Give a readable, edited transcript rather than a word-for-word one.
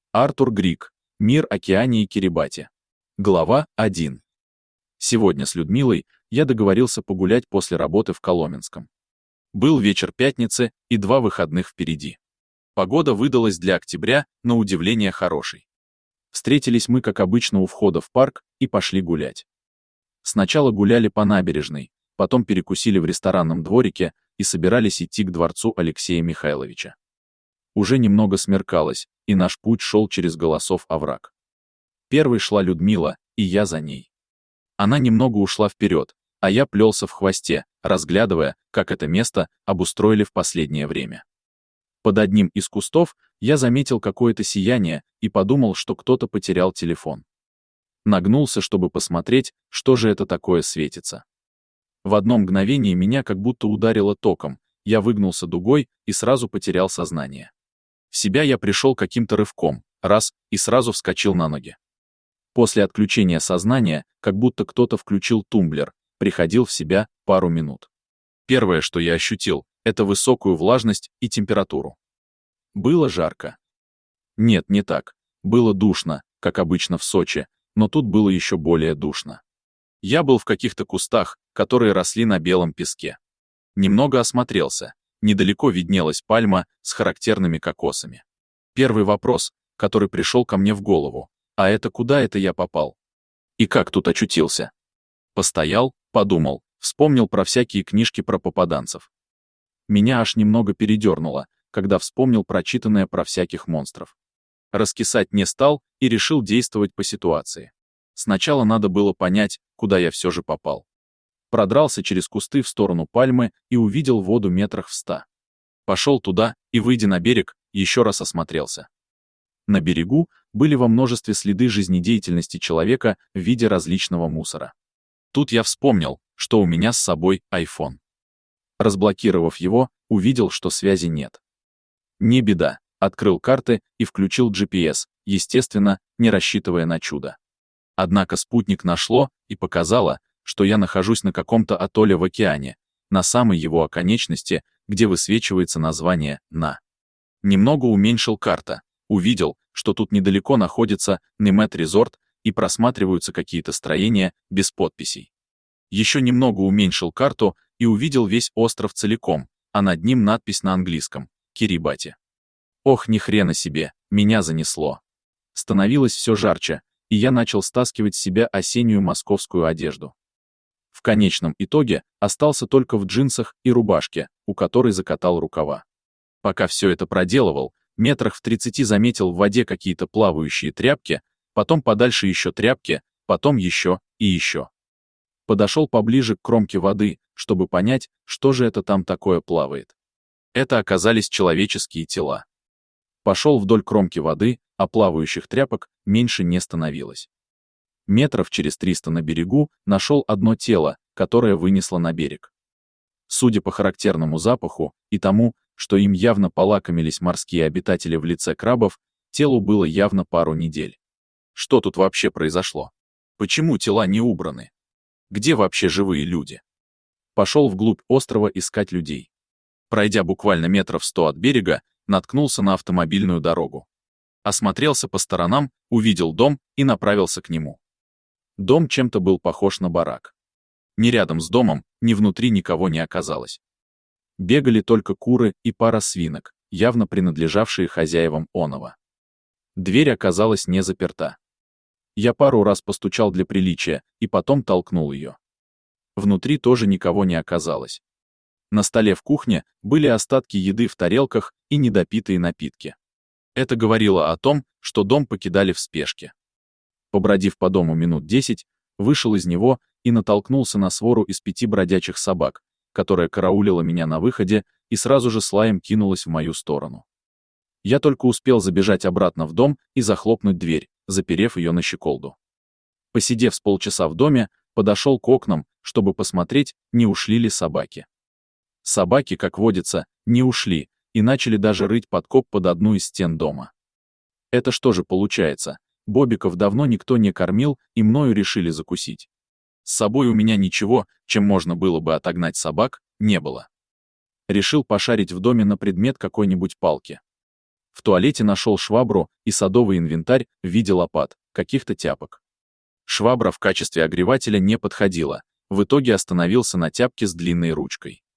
Артур Грик. Мир Океании Кирибати. Глава 1. Сегодня с Людмилой я договорился погулять после работы в Коломенском. Был вечер пятницы и 2 выходных впереди. Погода выдалась для октября, на удивление, хорошей. Встретились мы, как обычно, у входа в парк и пошли гулять. Сначала гуляли по набережной, потом перекусили в ресторанном дворике и собирались идти к дворцу Алексея Михайловича. Уже немного смеркалось, и наш путь шел через Голосов овраг. Первой шла Людмила, и я за ней. Она немного ушла вперед, а я плелся в хвосте, разглядывая, как это место обустроили в последнее время. Под одним из кустов я заметил какое-то сияние и подумал, что кто-то потерял телефон. Нагнулся, чтобы посмотреть, что же это такое светится. В одно мгновение меня как будто ударило током, я выгнулся дугой и сразу потерял сознание. В себя я пришел каким-то рывком, раз, и сразу вскочил на ноги. После отключения сознания, как будто кто-то включил тумблер, приходил в себя пару минут. Первое, что я ощутил, это высокую влажность и температуру. Было жарко. Нет, не так. Было душно, как обычно в Сочи, но тут было еще более душно. Я был в каких-то кустах, которые росли на белом песке. Немного осмотрелся. Недалеко виднелась пальма с характерными кокосами. Первый вопрос, который пришел ко мне в голову: а это куда это я попал? И как тут очутился? Постоял, подумал, вспомнил про всякие книжки про попаданцев. Меня аж немного передернуло, когда вспомнил прочитанное про всяких монстров. Раскисать не стал и решил действовать по ситуации. Сначала надо было понять, куда я все же попал. Продрался через кусты в сторону пальмы и увидел воду метрах в 100. Пошел туда и, выйдя на берег, еще раз осмотрелся. На берегу были во множестве следы жизнедеятельности человека в виде различного мусора. Тут я вспомнил, что у меня с собой iPhone. Разблокировав его, увидел, что связи нет. Не беда, открыл карты и включил GPS, естественно, не рассчитывая на чудо. Однако спутник нашло и показало, что я нахожусь на каком-то атолле в океане, на самой его оконечности, где высвечивается название «На». Немного уменьшил карта, увидел, что тут недалеко находится Немет Резорт и просматриваются какие-то строения без подписей. Еще немного уменьшил карту и увидел весь остров целиком, а над ним надпись на английском «Кирибати». Ох, ни хрена себе, меня занесло. Становилось все жарче, и я начал стаскивать с себя осеннюю московскую одежду. В конечном итоге остался только в джинсах и рубашке, у которой закатал рукава. Пока все это проделывал, метрах в 30 заметил в воде какие-то плавающие тряпки, потом подальше еще тряпки, потом еще и еще. Подошел поближе к кромке воды, чтобы понять, что же это там такое плавает. Это оказались человеческие тела. Пошел вдоль кромки воды, а плавающих тряпок меньше не становилось. Метров через 300 на берегу нашел одно тело, которое вынесло на берег. Судя по характерному запаху и тому, что им явно полакомились морские обитатели в лице крабов, телу было явно пару недель. Что тут вообще произошло? Почему тела не убраны? Где вообще живые люди? Пошел вглубь острова искать людей. Пройдя буквально метров 100 от берега, наткнулся на автомобильную дорогу. Осмотрелся по сторонам, увидел дом и направился к нему. Дом чем-то был похож на барак. Ни рядом с домом, ни внутри никого не оказалось. Бегали только куры и пара свинок, явно принадлежавшие хозяевам оного. Дверь оказалась не заперта. Я пару раз постучал для приличия и потом толкнул ее. Внутри тоже никого не оказалось. На столе в кухне были остатки еды в тарелках и недопитые напитки. Это говорило о том, что дом покидали в спешке. Побродив по дому минут 10, вышел из него и натолкнулся на свору из 5 бродячих собак, которая караулила меня на выходе и сразу же с лаем кинулась в мою сторону. Я только успел забежать обратно в дом и захлопнуть дверь, заперев ее на щеколду. Посидев с полчаса в доме, подошел к окнам, чтобы посмотреть, не ушли ли собаки. Собаки, как водится, не ушли и начали даже рыть подкоп под одну из стен дома. Это что же получается? Бобиков давно никто не кормил, и мною решили закусить. С собой у меня ничего, чем можно было бы отогнать собак, не было. Решил пошарить в доме на предмет какой-нибудь палки. В туалете нашел швабру и садовый инвентарь в виде лопат, каких-то тяпок. Швабра в качестве огревателя не подходила. В итоге остановился на тяпке с длинной ручкой.